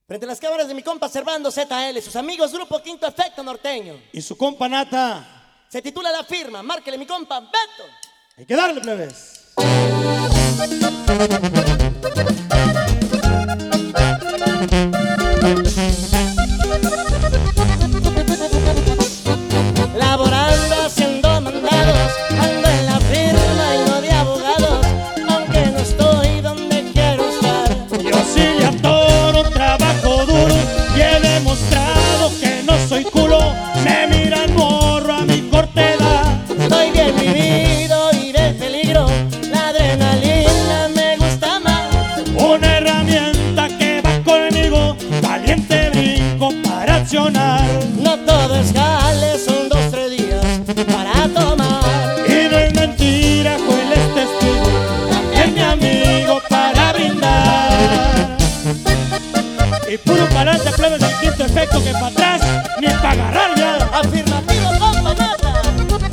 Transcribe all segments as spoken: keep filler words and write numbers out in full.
Frente a las cámaras de mi compa Servando Z L, sus amigos Grupo Quinto Efecto Norteño. Y su compa Nata. Se titula La Firma, márquele mi compa Beto. Hay que darle, plebes. Laborando, haciendo mandados, ando en la firma y no de abogados, aunque no estoy donde quiero estar. Yo sí le atoro, trabajo duro y he demostrado que no soy culo. Me miran morro a mi corta edad. Estoy bien vivido y del peligro, la adrenalina me gusta más. Una herramienta que va conmigo, valiente brinco para accionar. No todo es jale, son dos, tres días para tomar. Y no es mentira, Joel es testigo, también mi amigo para brindar. Y puro para adelante, plebes del Quinto Efecto, que para atrás ni para agarrar ya. Afirmativo, compa Nata.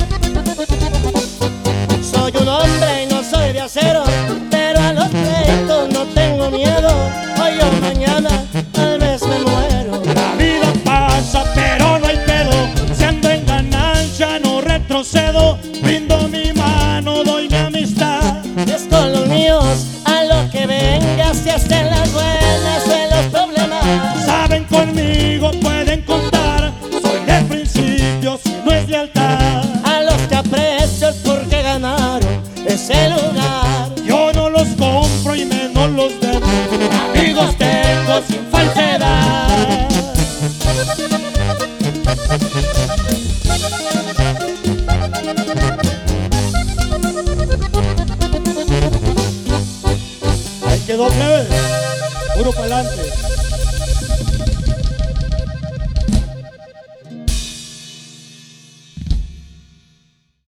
Soy un hombre y no soy de acero, pero a los pleitos no tengo miedo. Hoy o mañana, tal vez me muero. La vida pasa, pero no hay pedo. Si ando en ganancia, no retrocedo. Brindo mi mano, doy mi amistad. Es con los míos, a lo que venga, si hacen las buenas o en los problemas. Saben conmigo, pueden contar. Soy de principio, si no es lealtad. A los que aprecio es porque ganaron ese lugar. Yo no los compro y menos los debo. Amigos tengo sin falsedad. Ahí quedó, plebe. Puro pa'lante.